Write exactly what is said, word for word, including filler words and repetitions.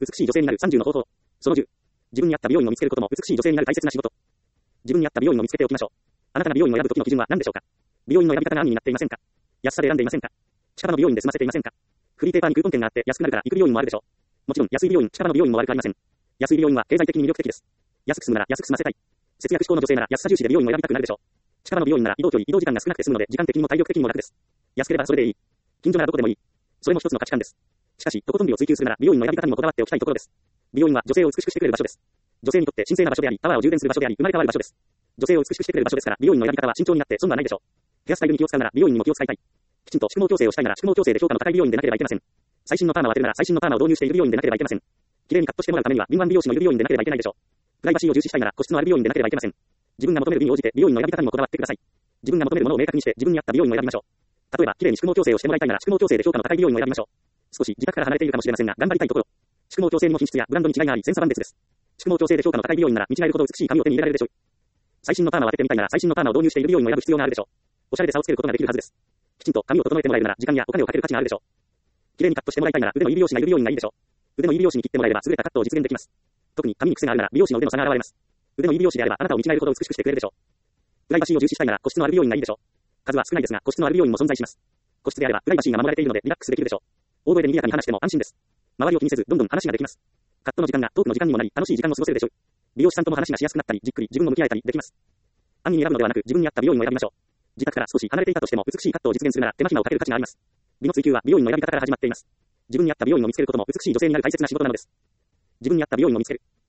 美しい女性になるさんじゅうの方法。そのじゅう。自分に合った美容院を見つけることも美しい女性になる大切な仕事。自分に合った美容院を見つけておきましょう。あなたが美容院を選ぶ時の基準は何でしょうか。美容院の選び方が案になっていませんか。安さで選んでいませんか。近場の美容院で済ませていませんか。フリーペーパーにクーポン券があって安くなるから行く美容院もあるでしょう。もちろん安い美容院、近場の美容院も悪くありません。安い美容院は経済的に魅力的です。安く済むなら安く済ませたい。節約志向の女性なら安さ重視で美容院を選びたくなるでしょう。近場の美容院なら移動距離、移動時間が少なくて済むので時間的にも体力的にも楽です。安ければそれでいい。近所ならどこでもいい。それも一つの価値観です。しかし、とことん美を追求するなら美容院の選び方にもこだわっておきたいところです。美容院は女性を美しくしてくれる場所です。女性にとって神聖な場所であり、パワーを充電する場所であり、生まれ変わる場所です。女性を美しくしてくれる場所ですから、美容院の選び方は慎重になって損はないでしょう。ヘアスタイルに気を使うなら美容院にも気を使いたい。きちんと宿毛矯正をしたいなら宿毛矯正で評価の高い美容院でなければいけません。最新のパーマを当てるなら最新のパーマを導入している美容院でなければいけません。綺麗にカットしてもらうためには敏腕美容師のいる美容院でなければいけないでしょう。プライバシーを重視したいなら個室のある美容院でなければいけません。自分が求める美に応じて美容院の選び方にもこだわってください。自分が求めるものを明確にして自分に合った美容院を選びましょう。例えば綺麗に宿毛矯正をしてもらいたいなら宿毛矯正で評価の高い美容院を選びましょう。少し自宅から離れているかもしれませんが頑張りたいところ。宿毛矯正にも品質やブランドに違いがあり千差万別です。宿毛矯正で評価の高い美容院なら見違えるほど美しい髪を手に入れられるでしょう。最新のパーマを当ててみたいなら最新のパーマを導入している美容院を選ぶ必要があるでしょう。おしゃれで差をつけることができるはずです。きちんと髪を整えてもらえるなら時間やお金をかける価値があるでしょう。綺麗にカットしてもらいたいなら腕のいい美容師がいる美容院がいいでしょう。腕のいい美容師に切ってもらえれば優れたカットを実現できます。特に髪に癖があるなら美容師の腕の差が現れます。腕のいい美容師であればあなたを見違えるほど美しくしてくれるでしょう。プライバシーを重視したいなら個室のある美容院がいいでしょう。数は少ないですが個室のある美容院も存在します。個室であればプライバシーが守られているのでリラックスできるでしょう。大声で賑やかに話しても安心です。周りを気にせずどんどん話ができます。カットの時間がトークの時間にもなり楽しい時間を過ごせるでしょう。美容師さんとも話がしやすくなったりじっくり自分を向き合えたりできます。安易に選ぶのではなく自分に合った美容院を選びましょう。自宅から少し離れていたとしても美しいカットを実現するなら手間暇をかける価値があります。美の追求は美容院の選び方から始まっています。自分に合った美容院を見つけることも美しい女性になる大切な仕事なのです。自分に合った美容院を見つける。